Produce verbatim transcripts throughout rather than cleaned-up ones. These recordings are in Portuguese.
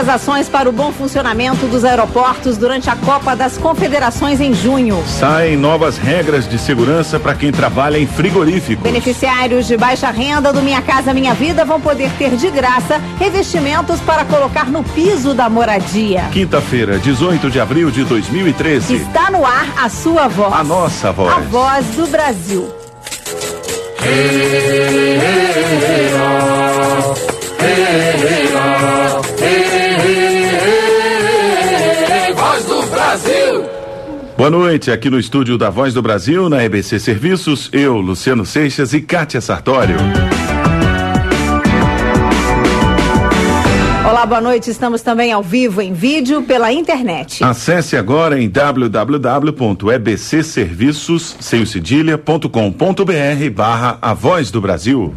as ações para o bom funcionamento dos aeroportos durante a Copa das Confederações em junho. Saem novas regras de segurança para quem trabalha em frigoríficos. Beneficiários de baixa renda do Minha Casa Minha Vida vão poder ter de graça revestimentos para colocar no piso da moradia. Quinta-feira, dezoito de abril de dois mil e treze. Está no ar a sua voz. A nossa voz. A voz do Brasil. Hey, hey, hey, oh. Hey, hey, oh. Hey, hey, hey, Voz do Brasil. Boa noite, aqui no estúdio da Voz do Brasil, na E B C Serviços, eu, Luciano Seixas e Kátia Sartório. Olá, boa noite. Estamos também ao vivo em vídeo pela internet. Acesse agora em w w w ponto e b c serviços sem o cedilha ponto com ponto b r barra A Voz do Brasil.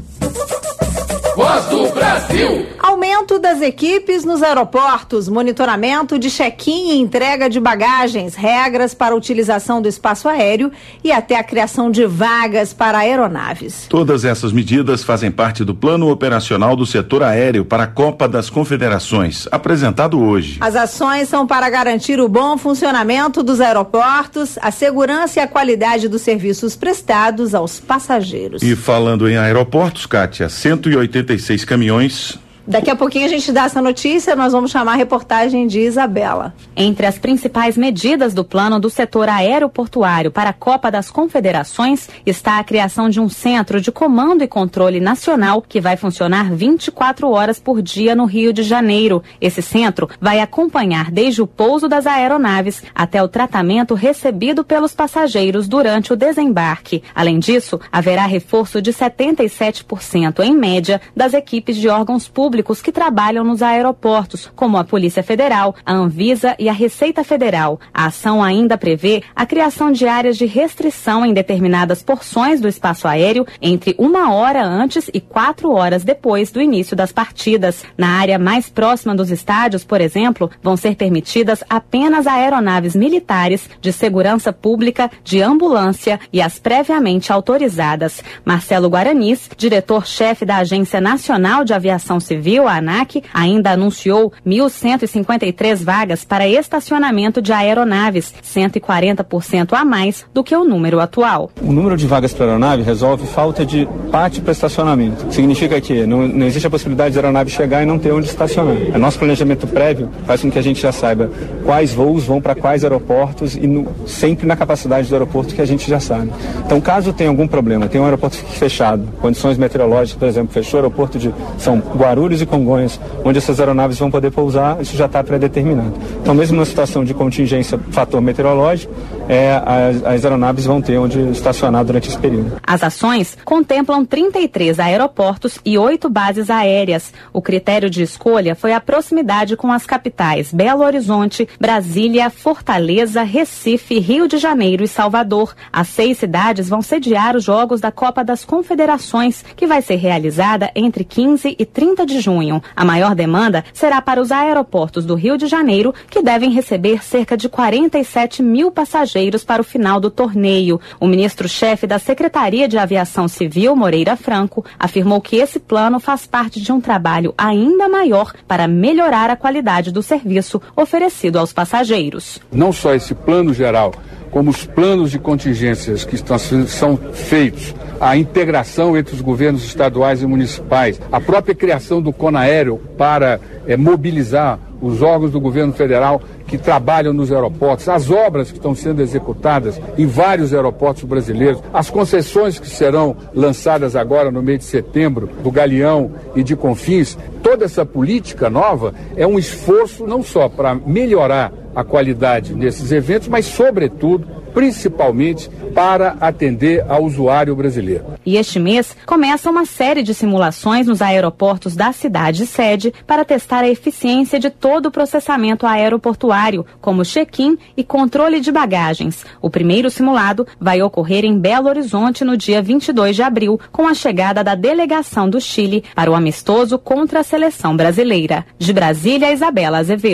Voz do Brasil. Aumento das equipes nos aeroportos, monitoramento de check-in e entrega de bagagens, regras para a utilização do espaço aéreo e até a criação de vagas para aeronaves. Todas essas medidas fazem parte do plano operacional do setor aéreo para a Copa das Confederações, apresentado hoje. As ações são para garantir o bom funcionamento dos aeroportos, a segurança e a qualidade dos serviços prestados aos passageiros. E falando em aeroportos, Kátia, cento e oitenta e seis caminhões... Daqui a pouquinho a gente dá essa notícia, nós vamos chamar a reportagem de Isabela. Entre as principais medidas do plano do setor aeroportuário para a Copa das Confederações está a criação de um centro de comando e controle nacional que vai funcionar vinte e quatro horas por dia no Rio de Janeiro. Esse centro vai acompanhar desde o pouso das aeronaves até o tratamento recebido pelos passageiros durante o desembarque. Além disso, haverá reforço de setenta e sete por cento em média das equipes de órgãos públicos públicos que trabalham nos aeroportos, como a Polícia Federal, a Anvisa e a Receita Federal. A ação ainda prevê a criação de áreas de restrição em determinadas porções do espaço aéreo entre uma hora antes e quatro horas depois do início das partidas. Na área mais próxima dos estádios, por exemplo, vão ser permitidas apenas aeronaves militares, de segurança pública, de ambulância e as previamente autorizadas. Marcelo Guaranis, diretor-chefe da Agência Nacional de Aviação Civil, a ANAC, ainda anunciou mil cento e cinquenta e três vagas para estacionamento de aeronaves, cento e quarenta por cento a mais do que o número atual. O número de vagas para aeronave resolve falta de pátio para estacionamento. Significa que não, não existe a possibilidade de a aeronave chegar e não ter onde estacionar. O nosso planejamento prévio faz com que a gente já saiba quais voos vão para quais aeroportos e no, sempre na capacidade do aeroporto que a gente já sabe. Então, caso tenha algum problema, tem um aeroporto fechado, condições meteorológicas, por exemplo, fechou o aeroporto de São Guarulhos e Congonhas, onde essas aeronaves vão poder pousar, isso já está pré-determinado. Então, mesmo numa situação de contingência, fator meteorológico, é, as, as aeronaves vão ter onde estacionar durante esse período. As ações contemplam trinta e três aeroportos e oito bases aéreas. O critério de escolha foi a proximidade com as capitais Belo Horizonte, Brasília, Fortaleza, Recife, Rio de Janeiro e Salvador. As seis cidades vão sediar os Jogos da Copa das Confederações, que vai ser realizada entre quinze e trinta de junho. A maior demanda será para os aeroportos do Rio de Janeiro, que devem receber cerca de quarenta e sete mil passageiros para o final do torneio. O ministro-chefe da Secretaria de Aviação Civil, Moreira Franco, afirmou que esse plano faz parte de um trabalho ainda maior para melhorar a qualidade do serviço oferecido aos passageiros. Não só esse plano geral, como os planos de contingências que estão, são feitos, a integração entre os governos estaduais e municipais, a própria criação do CONAéreo para é, mobilizar os órgãos do governo federal que trabalham nos aeroportos, as obras que estão sendo executadas em vários aeroportos brasileiros, as concessões que serão lançadas agora no mês de setembro, do Galeão e de Confins, toda essa política nova é um esforço não só para melhorar a qualidade desses eventos, mas sobretudo, principalmente, para atender ao usuário brasileiro. E este mês começa uma série de simulações nos aeroportos da cidade sede para testar a eficiência de todo o processamento aeroportuário, como check-in e controle de bagagens. O primeiro simulado vai ocorrer em Belo Horizonte no dia vinte e dois de abril, com a chegada da delegação do Chile para o amistoso contra a seleção brasileira. De Brasília, Isabela Azevedo.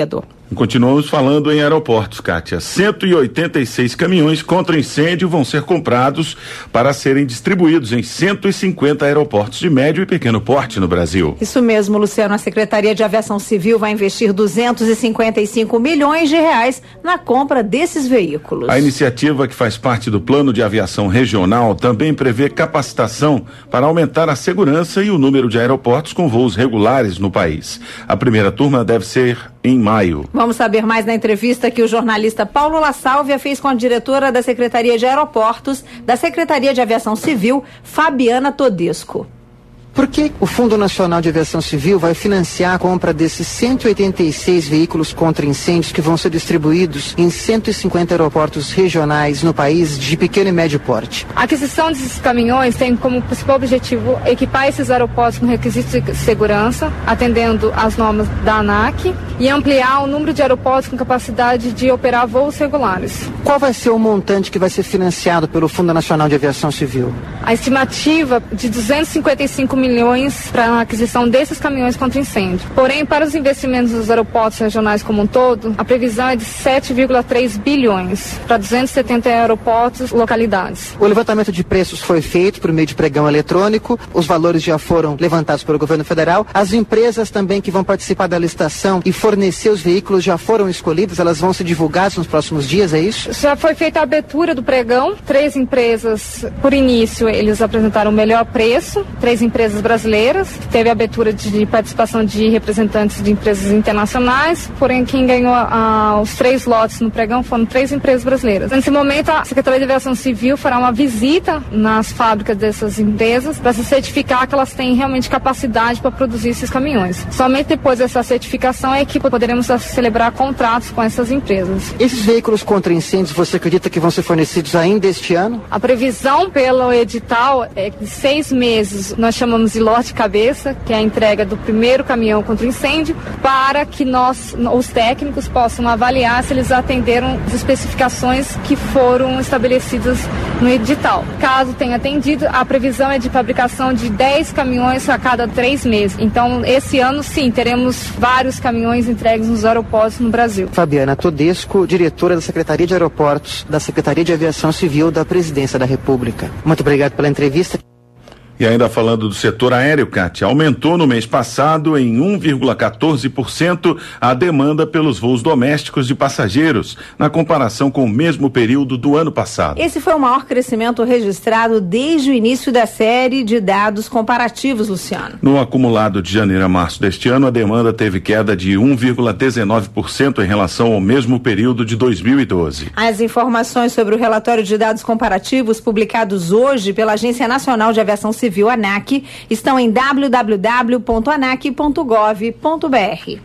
Continuamos falando em aeroportos, Kátia. cento e oitenta e seis caminhões contra incêndio vão ser comprados para serem distribuídos em cento e cinquenta aeroportos de médio e pequeno porte no Brasil. Isso mesmo, Luciano. A Secretaria de Aviação Civil vai investir duzentos e cinquenta e cinco milhões de reais na compra desses veículos. A iniciativa, que faz parte do Plano de Aviação Regional, também prevê capacitação para aumentar a segurança e o número de aeroportos com voos regulares no país. A primeira turma deve ser em maio. Vamos saber mais na entrevista que o jornalista Paulo La Sálvia fez com a diretora da Secretaria de Aeroportos da Secretaria de Aviação Civil, Fabiana Todesco. Por que o Fundo Nacional de Aviação Civil vai financiar a compra desses cento e oitenta e seis veículos contra incêndios que vão ser distribuídos em cento e cinquenta aeroportos regionais no país de pequeno e médio porte? A aquisição desses caminhões tem como principal objetivo equipar esses aeroportos com requisitos de segurança, atendendo às normas da ANAC, e ampliar o número de aeroportos com capacidade de operar voos regulares. Qual vai ser o montante que vai ser financiado pelo Fundo Nacional de Aviação Civil? A estimativa de duzentos e cinquenta e cinco milhões para a aquisição desses caminhões contra incêndio. Porém, para os investimentos dos aeroportos regionais como um todo, a previsão é de sete vírgula três bilhões para duzentos e setenta aeroportos, localidades. O levantamento de preços foi feito por meio de pregão eletrônico, os valores já foram levantados pelo governo federal, as empresas também que vão participar da licitação e fornecer os veículos já foram escolhidas, elas vão ser divulgadas nos próximos dias, é isso? Já foi feita a abertura do pregão, três empresas, por início, eles apresentaram o melhor preço, três empresas brasileiras, teve a abertura de participação de representantes de empresas internacionais, porém quem ganhou ah, os três lotes no pregão foram três empresas brasileiras. Nesse momento, a Secretaria de Aviação Civil fará uma visita nas fábricas dessas empresas para se certificar que elas têm realmente capacidade para produzir esses caminhões. Somente depois dessa certificação é que poderemos celebrar contratos com essas empresas. Esses veículos contra incêndios, você acredita que vão ser fornecidos ainda este ano? A previsão pelo edital é de seis meses, nós chamamos de lote cabeça, que é a entrega do primeiro caminhão contra incêndio, para que nós, os técnicos, possam avaliar se eles atenderam as especificações que foram estabelecidas no edital. Caso tenha atendido, a previsão é de fabricação de dez caminhões a cada três meses. Então, esse ano, sim, teremos vários caminhões entregues nos aeroportos no Brasil. Fabiana Todesco, diretora da Secretaria de Aeroportos da Secretaria de Aviação Civil da Presidência da República. Muito obrigado pela entrevista. E ainda falando do setor aéreo, Kátia, aumentou no mês passado em um vírgula quatorze por cento a demanda pelos voos domésticos de passageiros, na comparação com o mesmo período do ano passado. Esse foi o maior crescimento registrado desde o início da série de dados comparativos, Luciano. No acumulado de janeiro a março deste ano, a demanda teve queda de um vírgula dezenove por cento em relação ao mesmo período de dois mil e doze. As informações sobre o relatório de dados comparativos publicados hoje pela Agência Nacional de Aviação Civil, Civil ANAC, estão em w w w ponto anac ponto gov ponto b r.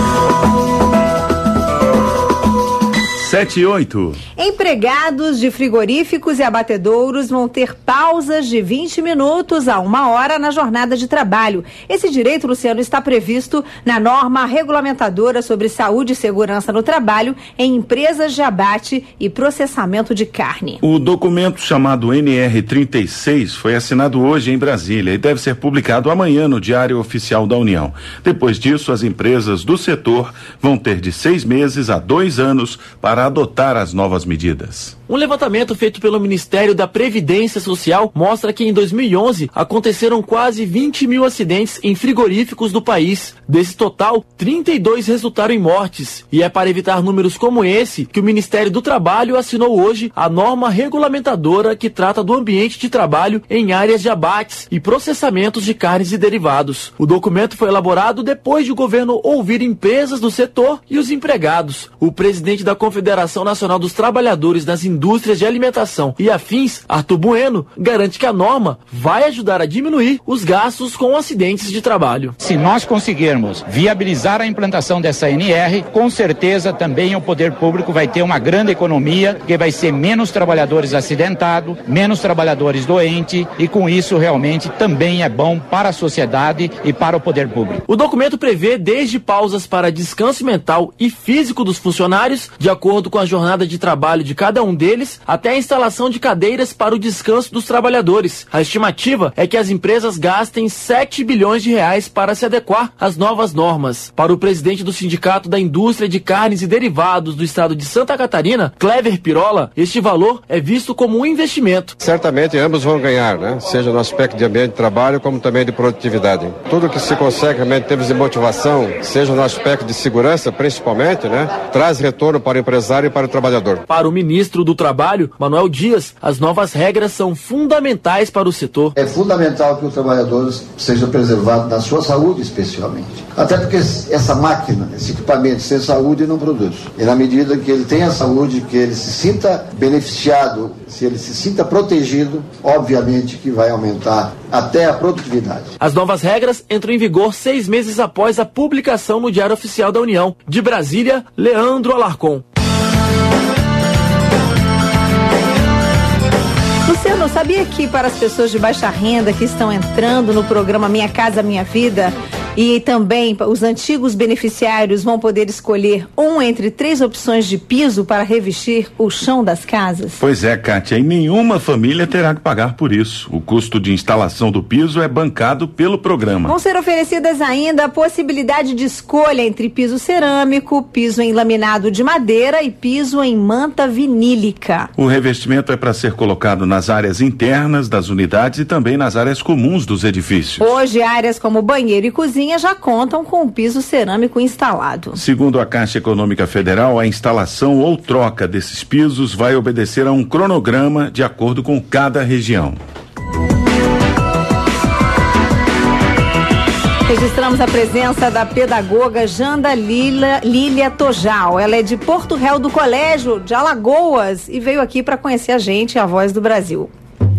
sete e oito. Empregados de frigoríficos e abatedouros vão ter pausas de vinte minutos a uma hora na jornada de trabalho. Esse direito, Luciano, está previsto na norma regulamentadora sobre saúde e segurança no trabalho em empresas de abate e processamento de carne. O documento chamado N R trinta e seis foi assinado hoje em Brasília e deve ser publicado amanhã no Diário Oficial da União. Depois disso, as empresas do setor vão ter de seis meses a dois anos para adotar as novas medidas. Um levantamento feito pelo Ministério da Previdência Social mostra que em dois mil e onze aconteceram quase vinte mil acidentes em frigoríficos do país. Desse total, trinta e dois resultaram em mortes. E é para evitar números como esse que o Ministério do Trabalho assinou hoje a norma regulamentadora que trata do ambiente de trabalho em áreas de abates e processamentos de carnes e derivados. O documento foi elaborado depois de o governo ouvir empresas do setor e os empregados. O presidente da Confederação Nacional dos Trabalhadores das Indústrias de Alimentação e Afins, Arthur Bueno, garante que a norma vai ajudar a diminuir os gastos com acidentes de trabalho. Se nós conseguirmos viabilizar a implantação dessa N R, com certeza também o poder público vai ter uma grande economia, porque vai ser menos trabalhadores acidentados, menos trabalhadores doentes, e com isso realmente também é bom para a sociedade e para o poder público. O documento prevê desde pausas para descanso mental e físico dos funcionários, de acordo acordo com a jornada de trabalho de cada um deles, até a instalação de cadeiras para o descanso dos trabalhadores. A estimativa é que as empresas gastem sete bilhões de reais para se adequar às novas normas. Para o presidente do Sindicato da Indústria de Carnes e Derivados do estado de Santa Catarina, Clever Pirola, este valor é visto como um investimento. Certamente ambos vão ganhar, né? Seja no aspecto de ambiente de trabalho, como também de produtividade. Tudo que se consegue realmente em termos de motivação, seja no aspecto de segurança, principalmente, né? Traz retorno para o empresário e para o trabalhador. Para o ministro do Trabalho, Manuel Dias, as novas regras são fundamentais para o setor. É fundamental que o trabalhador seja preservado na sua saúde, especialmente. Até porque essa máquina, esse equipamento sem saúde não produz. E na medida que ele tenha saúde, que ele se sinta beneficiado, se ele se sinta protegido, obviamente que vai aumentar até a produtividade. As novas regras entram em vigor seis meses após a publicação no Diário Oficial da União. De Brasília, Leandro Alarcon. Luciano, sabia que para as pessoas de baixa renda que estão entrando no programa Minha Casa Minha Vida e também os antigos beneficiários vão poder escolher um entre três opções de piso para revestir o chão das casas? Pois é, Kátia, e nenhuma família terá que pagar por isso. O custo de instalação do piso é bancado pelo programa. Vão ser oferecidas ainda a possibilidade de escolha entre piso cerâmico, piso em laminado de madeira e piso em manta vinílica. O revestimento é para ser colocado nas áreas internas das unidades e também nas áreas comuns dos edifícios. Hoje, áreas como banheiro e cozinha já contam com o piso cerâmico instalado. Segundo a Caixa Econômica Federal, a instalação ou troca desses pisos vai obedecer a um cronograma de acordo com cada região. Registramos a presença da pedagoga Janda Lila, Lília Tojal. Ela é de Porto Réu do Colégio de Alagoas e veio aqui para conhecer a gente, a Voz do Brasil.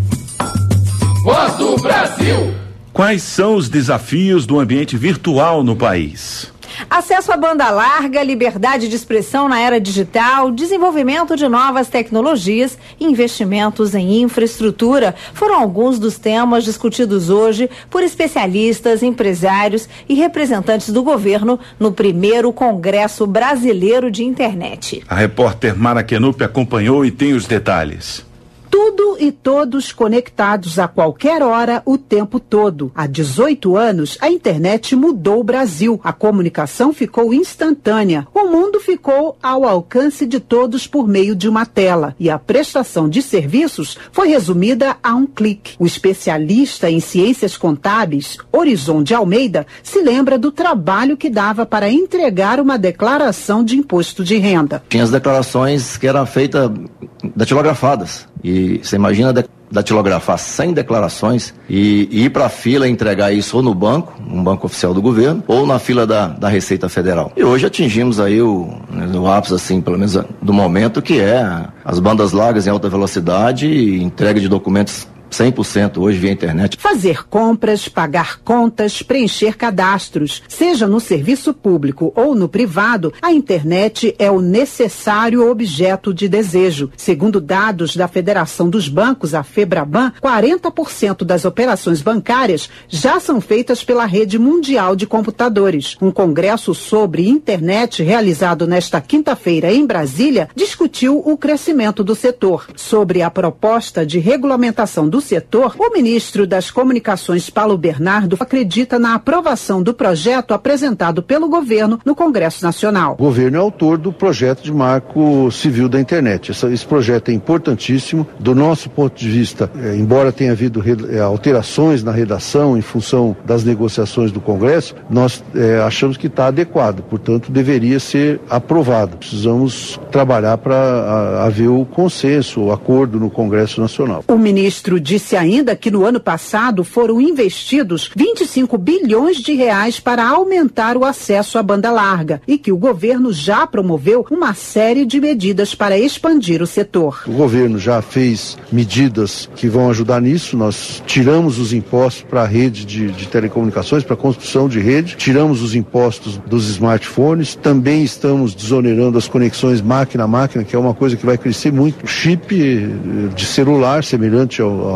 Voz do Brasil. Quais são os desafios do ambiente virtual no país? Acesso à banda larga, liberdade de expressão na era digital, desenvolvimento de novas tecnologias e investimentos em infraestrutura foram alguns dos temas discutidos hoje por especialistas, empresários e representantes do governo no primeiro Congresso Brasileiro de Internet. A repórter Mara Kenup acompanhou e tem os detalhes. Tudo e todos conectados a qualquer hora, o tempo todo. Há dezoito anos, a internet mudou o Brasil. A comunicação ficou instantânea. O mundo ficou ao alcance de todos por meio de uma tela. E a prestação de serviços foi resumida a um clique. O especialista em ciências contábeis, Horizon de Almeida, se lembra do trabalho que dava para entregar uma declaração de imposto de renda. Tinha as declarações que eram feitas datilografadas. E você imagina datilografar cem declarações e, e ir para a fila e entregar isso ou no banco, um banco oficial do governo, ou na fila da, da Receita Federal. E hoje atingimos aí o, o ápice, assim, pelo menos do momento, que é as bandas largas em alta velocidade e entrega de documentos cem por cento hoje via internet. Fazer compras, pagar contas, preencher cadastros, seja no serviço público ou no privado, a internet é o necessário objeto de desejo. Segundo dados da Federação dos Bancos, a FEBRABAN, quarenta por cento das operações bancárias já são feitas pela rede mundial de computadores. Um congresso sobre internet realizado nesta quinta-feira em Brasília discutiu o crescimento do setor. Sobre a proposta de regulamentação do do setor, o ministro das Comunicações, Paulo Bernardo, acredita na aprovação do projeto apresentado pelo governo no Congresso Nacional. O governo é autor do projeto de marco civil da internet. Esse, esse projeto é importantíssimo. Do nosso ponto de vista, é, embora tenha havido é, alterações na redação em função das negociações do Congresso, nós é, achamos que está adequado, portanto, deveria ser aprovado. Precisamos trabalhar para haver o consenso, o acordo no Congresso Nacional. O ministro disse ainda que no ano passado foram investidos vinte e cinco bilhões de reais para aumentar o acesso à banda larga e que o governo já promoveu uma série de medidas para expandir o setor. O governo já fez medidas que vão ajudar nisso. Nós tiramos os impostos para a rede de, de telecomunicações, para a construção de rede, tiramos os impostos dos smartphones, também estamos desonerando as conexões máquina a máquina, que é uma coisa que vai crescer muito. O chip de celular, semelhante ao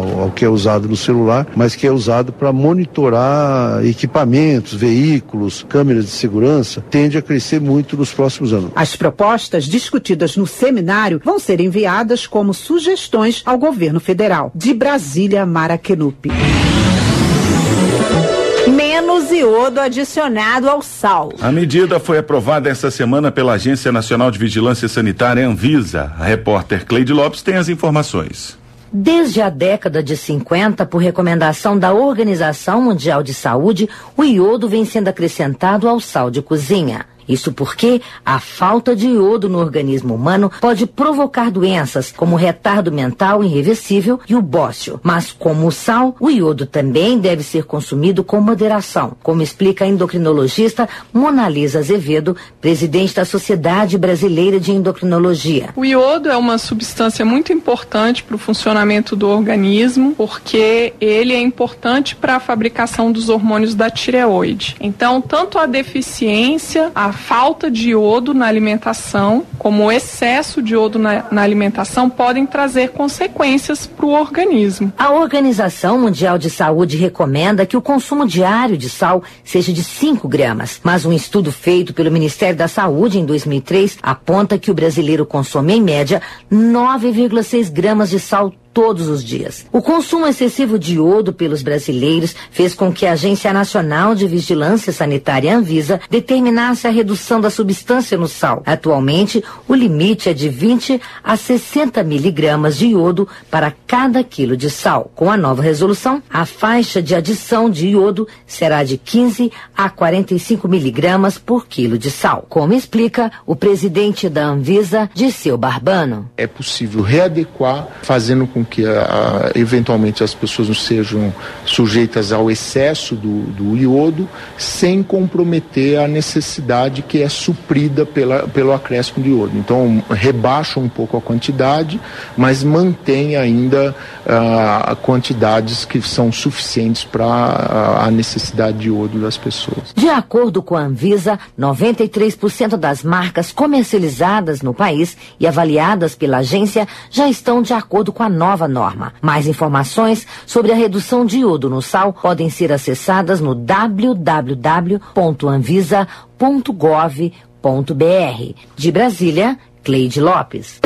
ao, ao que é usado no celular, mas que é usado para monitorar equipamentos, veículos, câmeras de segurança, tende a crescer muito nos próximos anos. As propostas discutidas no seminário vão ser enviadas como sugestões ao governo federal. De Brasília, Mara Kenupi. Menos iodo adicionado ao sal. A medida foi aprovada esta semana pela Agência Nacional de Vigilância Sanitária, Anvisa. A repórter Cleide Lopes tem as informações. Desde a década de cinquenta, por recomendação da Organização Mundial de Saúde, o iodo vem sendo acrescentado ao sal de cozinha. Isso porque a falta de iodo no organismo humano pode provocar doenças como retardo mental irreversível e o bócio. Mas como o sal, o iodo também deve ser consumido com moderação, como explica a endocrinologista Mona Lisa Azevedo, presidente da Sociedade Brasileira de Endocrinologia. O iodo é uma substância muito importante para o funcionamento do organismo, porque ele é importante para a fabricação dos hormônios da tireoide. Então, tanto a deficiência, a falta de iodo na alimentação, como o excesso de iodo na, na alimentação, podem trazer consequências para o organismo. A Organização Mundial de Saúde recomenda que o consumo diário de sal seja de cinco gramas, mas um estudo feito pelo Ministério da Saúde em dois mil e três aponta que o brasileiro consome em média nove vírgula seis gramas de sal todos os dias. O consumo excessivo de iodo pelos brasileiros fez com que a Agência Nacional de Vigilância Sanitária, Anvisa, determinasse a redução da substância no sal. Atualmente, o limite é de vinte a sessenta miligramas de iodo para cada quilo de sal. Com a nova resolução, a faixa de adição de iodo será de quinze a quarenta e cinco miligramas por quilo de sal, como explica o presidente da Anvisa, Dirceu Barbano. É possível readequar, fazendo com que a, a, eventualmente as pessoas não sejam sujeitas ao excesso do, do iodo, sem comprometer a necessidade que é suprida pela, pelo acréscimo de iodo. Então, rebaixa um pouco a quantidade, mas mantém ainda uh, quantidades que são suficientes para a, a necessidade de iodo das pessoas. De acordo com a Anvisa, noventa e três por cento das marcas comercializadas no país e avaliadas pela agência já estão de acordo com a nova nova norma. Mais informações sobre a redução de iodo no sal podem ser acessadas no w w w ponto anvisa ponto gov ponto b r. De Brasília, Cleide Lopes.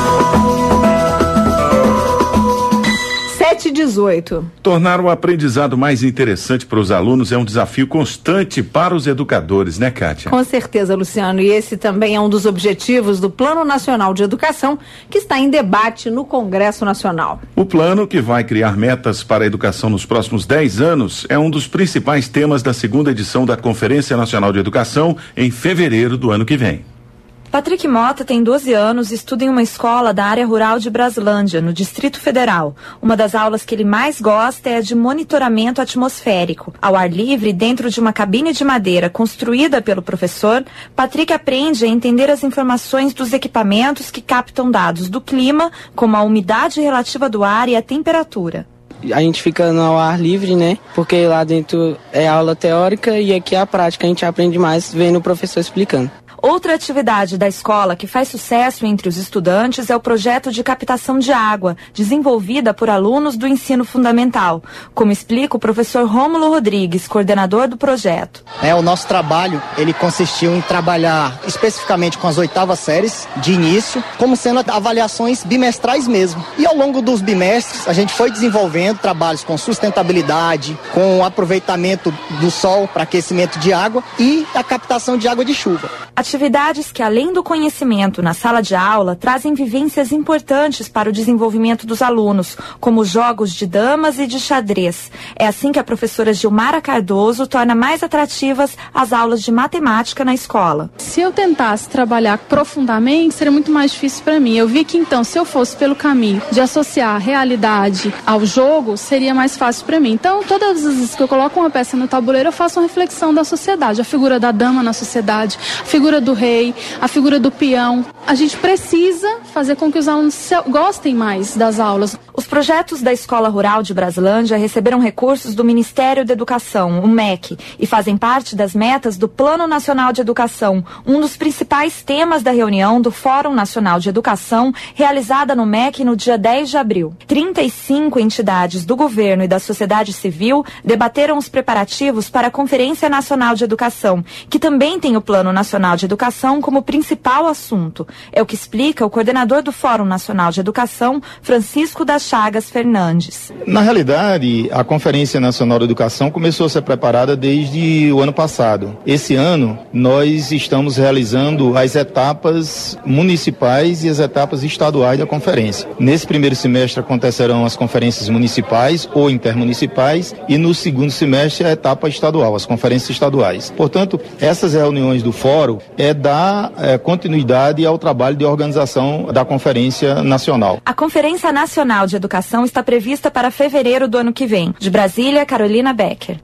sete e dezoito. Tornar o aprendizado mais interessante para os alunos é um desafio constante para os educadores, né, Kátia? Com certeza, Luciano. E esse também é um dos objetivos do Plano Nacional de Educação, que está em debate no Congresso Nacional. O plano, que vai criar metas para a educação nos próximos dez anos, é um dos principais temas da segunda edição da Conferência Nacional de Educação, em fevereiro do ano que vem. Patrick Mota tem doze anos e estuda em uma escola da área rural de Braslândia, no Distrito Federal. Uma das aulas que ele mais gosta é a de monitoramento atmosférico. Ao ar livre, dentro de uma cabine de madeira construída pelo professor, Patrick aprende a entender as informações dos equipamentos que captam dados do clima, como a umidade relativa do ar e a temperatura. A gente fica no ar livre, né? Porque lá dentro é aula teórica e aqui é a prática. A gente aprende mais vendo o professor explicando. Outra atividade da escola que faz sucesso entre os estudantes é o projeto de captação de água, desenvolvida por alunos do ensino fundamental, como explica o professor Rômulo Rodrigues, coordenador do projeto. É, o nosso trabalho, ele consistiu em trabalhar especificamente com as oitavas séries de início, como sendo avaliações bimestrais mesmo. E ao longo dos bimestres, a gente foi desenvolvendo trabalhos com sustentabilidade, com aproveitamento do sol para aquecimento de água e a captação de água de chuva. Atividades que, além do conhecimento na sala de aula, trazem vivências importantes para o desenvolvimento dos alunos, como jogos de damas e de xadrez. É assim que a professora Gilmara Cardoso torna mais atrativas as aulas de matemática na escola. Se eu tentasse trabalhar profundamente, seria muito mais difícil para mim. Eu vi que, então, se eu fosse pelo caminho de associar a realidade ao jogo, seria mais fácil para mim. Então, todas as vezes que eu coloco uma peça no tabuleiro, eu faço uma reflexão da sociedade, a figura da dama na sociedade, a figura do rei, a figura do peão. A gente precisa fazer com que os alunos gostem mais das aulas. Os projetos da Escola Rural de Brasilândia receberam recursos do Ministério da Educação, o M E C, e fazem parte das metas do Plano Nacional de Educação, um dos principais temas da reunião do Fórum Nacional de Educação, realizada no M E C no dia dez de abril. trinta e cinco entidades do governo e da sociedade civil debateram os preparativos para a Conferência Nacional de Educação, que também tem o Plano Nacional de Educação como principal assunto. É o que explica o coordenador do Fórum Nacional de Educação, Francisco das Chagas Fernandes. Na realidade, a Conferência Nacional de Educação começou a ser preparada desde o ano passado. Esse ano, nós estamos realizando as etapas municipais e as etapas estaduais da conferência. Nesse primeiro semestre acontecerão as conferências municipais ou intermunicipais e no segundo semestre a etapa estadual, as conferências estaduais. Portanto, essas reuniões do fórum é dar é, continuidade ao trabalho de organização da Conferência Nacional. A Conferência Nacional de Educação está prevista para fevereiro do ano que vem. De Brasília, Carolina Becker.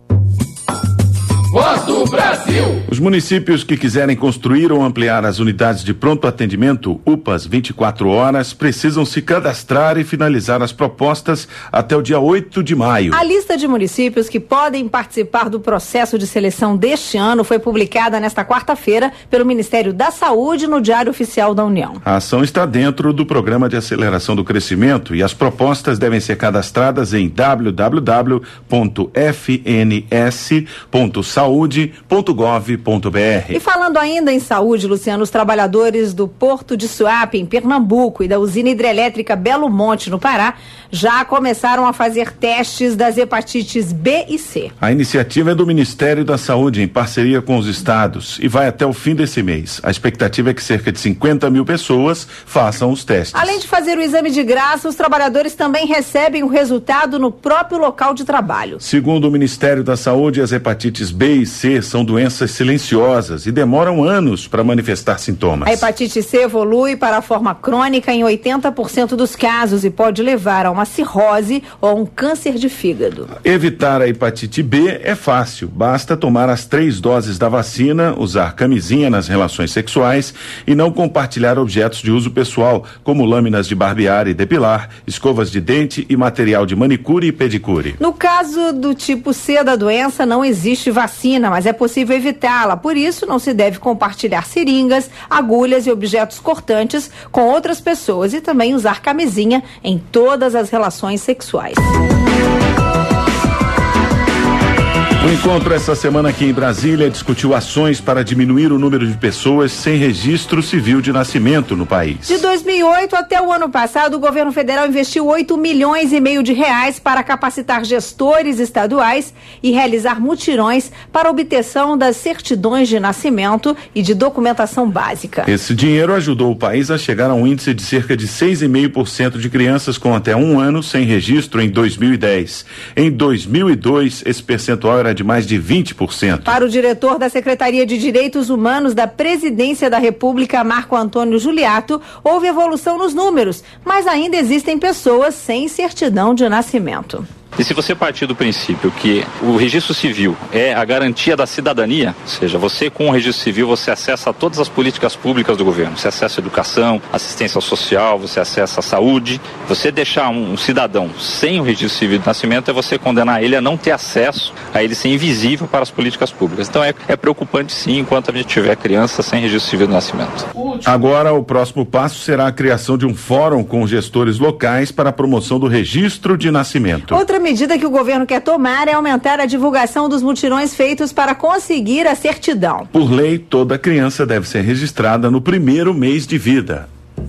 Voz do Brasil. Os municípios que quiserem construir ou ampliar as unidades de pronto atendimento, U P As vinte e quatro horas, precisam se cadastrar e finalizar as propostas até o dia oito de maio. A lista de municípios que podem participar do processo de seleção deste ano foi publicada nesta quarta-feira pelo Ministério da Saúde no Diário Oficial da União. A ação está dentro do Programa de Aceleração do Crescimento e as propostas devem ser cadastradas em w w w ponto f n s ponto saúde ponto gov ponto b r. E falando ainda em saúde, Luciano, os trabalhadores do Porto de Suape, em Pernambuco, e da usina hidrelétrica Belo Monte, no Pará, já começaram a fazer testes das hepatites B e C. A iniciativa é do Ministério da Saúde, em parceria com os estados, e vai até o fim desse mês. A expectativa é que cerca de cinquenta mil pessoas façam os testes. Além de fazer o exame de graça, os trabalhadores também recebem o resultado no próprio local de trabalho. Segundo o Ministério da Saúde, as hepatites B e C são doenças silenciosas e demoram anos para manifestar sintomas. A hepatite C evolui para a forma crônica em oitenta por cento dos casos e pode levar a uma cirrose ou a um câncer de fígado. Evitar a hepatite B é fácil, basta tomar as três doses da vacina, usar camisinha nas relações sexuais e não compartilhar objetos de uso pessoal, como lâminas de barbear e depilar, escovas de dente e material de manicure e pedicure. No caso do tipo C da doença, não existe vacina, mas é possível evitá-la. Por isso, não se deve compartilhar seringas, agulhas e objetos cortantes com outras pessoas e também usar camisinha em todas as relações sexuais. O encontro essa semana aqui em Brasília discutiu ações para diminuir o número de pessoas sem registro civil de nascimento no país. De dois mil e oito até o ano passado, o governo federal investiu oito milhões e meio de reais para capacitar gestores estaduais e realizar mutirões para obtenção das certidões de nascimento e de documentação básica. Esse dinheiro ajudou o país a chegar a um índice de cerca de seis vírgula cinco por cento de crianças com até um ano sem registro em dois mil e dez. Em dois mil e dois, esse percentual era de mais de vinte por cento. Para o diretor da Secretaria de Direitos Humanos da Presidência da República, Marco Antônio Juliato, houve evolução nos números, mas ainda existem pessoas sem certidão de nascimento. E se você partir do princípio que o registro civil é a garantia da cidadania, ou seja, você com o registro civil você acessa todas as políticas públicas do governo, você acessa a educação, assistência social, você acessa a saúde. Você deixar um, um cidadão sem o registro civil de nascimento é você condenar ele a não ter acesso, a ele ser invisível para as políticas públicas. Então é, é preocupante sim enquanto a gente tiver criança sem registro civil de nascimento. Agora o próximo passo será a criação de um fórum com gestores locais para a promoção do registro de nascimento. Outra medida que o governo quer tomar é aumentar a divulgação dos mutirões feitos para conseguir a certidão. Por lei, toda criança deve ser registrada no primeiro mês de vida.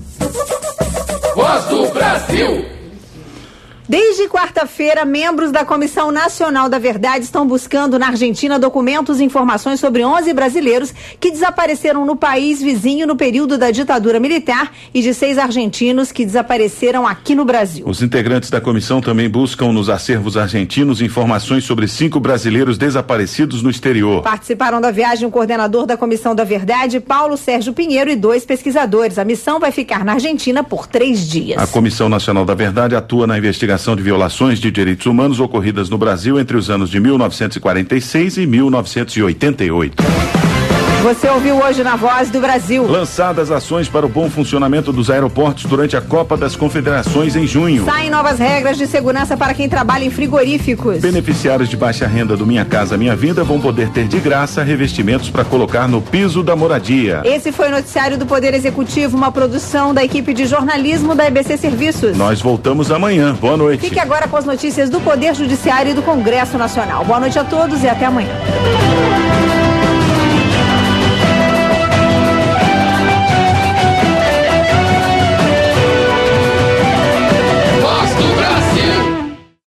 Voz do Brasil. Desde quarta-feira, membros da Comissão Nacional da Verdade estão buscando na Argentina documentos e informações sobre onze brasileiros que desapareceram no país vizinho no período da ditadura militar e de seis argentinos que desapareceram aqui no Brasil. Os integrantes da comissão também buscam nos acervos argentinos informações sobre cinco brasileiros desaparecidos no exterior. Participaram da viagem o coordenador da Comissão da Verdade, Paulo Sérgio Pinheiro, e dois pesquisadores. A missão vai ficar na Argentina por três dias. A Comissão Nacional da Verdade atua na investigação de violações de direitos humanos ocorridas no Brasil entre os anos de mil novecentos e quarenta e seis e mil novecentos e oitenta e oito. Você ouviu hoje na Voz do Brasil. Lançadas ações para o bom funcionamento dos aeroportos durante a Copa das Confederações em junho. Saem novas regras de segurança para quem trabalha em frigoríficos. Beneficiários de baixa renda do Minha Casa Minha Vida vão poder ter de graça revestimentos para colocar no piso da moradia. Esse foi o noticiário do Poder Executivo, uma produção da equipe de jornalismo da E B C Serviços. Nós voltamos amanhã. Boa noite. Fique agora com as notícias do Poder Judiciário e do Congresso Nacional. Boa noite a todos e até amanhã.